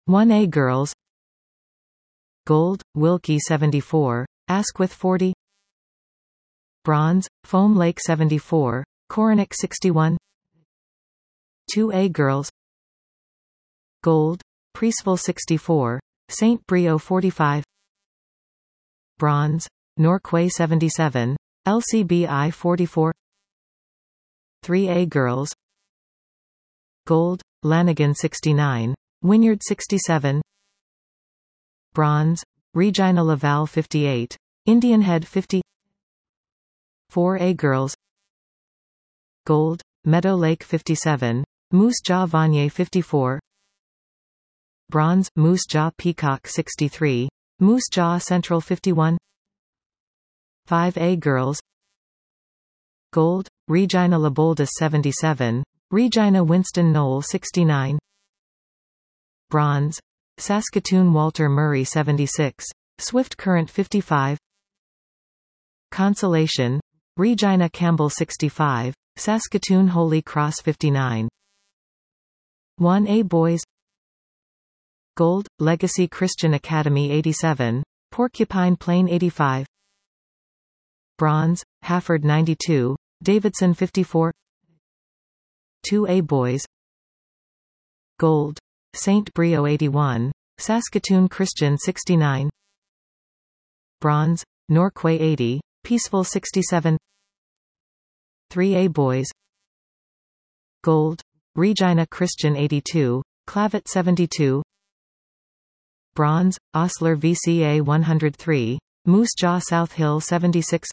1A girls. Gold, Wilkie 74, Asquith 40. Bronze, Foam Lake 74, Coronac 61. 2A girls. Gold, Priestville 64, St. Brio 45. Bronze, Norquay 77, LCBI 44. 3A girls. Gold, Lanigan 69, Wynyard 67. Bronze, Regina Laval 58, Indian Head 50. 4A girls. Gold, Meadow Lake 57, Moose Jaw Vanier 54. Bronze, Moose Jaw Peacock 63, Moose Jaw Central 51. 5A girls. Gold, Regina La Boldis 77, Regina Winston Knoll 69. Bronze, Saskatoon Walter Murray 76, Swift Current 55. Consolation, Regina Campbell 65, Saskatoon Holy Cross 59. 1A boys. Gold, Legacy Christian Academy 87, Porcupine Plain 85. Bronze, Hafford 92, Davidson 54. 2A boys. Gold, St. Brio 81, Saskatoon Christian 69. Bronze, Norquay 80, Peaceville 67. 3A boys. Gold, Regina Christian 82, Clavet 72. Bronze, Osler VCA 103, Moose Jaw South Hill 76.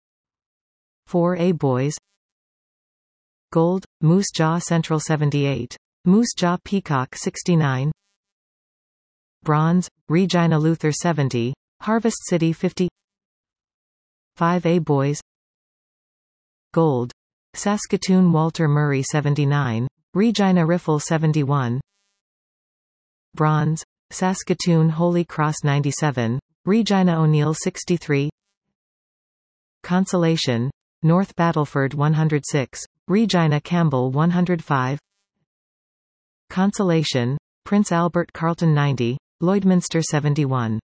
4A boys. Gold, Moose Jaw Central 78, Moose Jaw Peacock 69. Bronze, Regina Luther 70, Harvest City 50. 5A boys. Gold, Saskatoon Walter Murray 79, Regina Riffle 71. Bronze, Saskatoon Holy Cross 97, Regina O'Neill 63. Consolation, North Battleford 106, Regina Campbell 105. Consolation, Prince Albert Carleton 90, Lloydminster 71.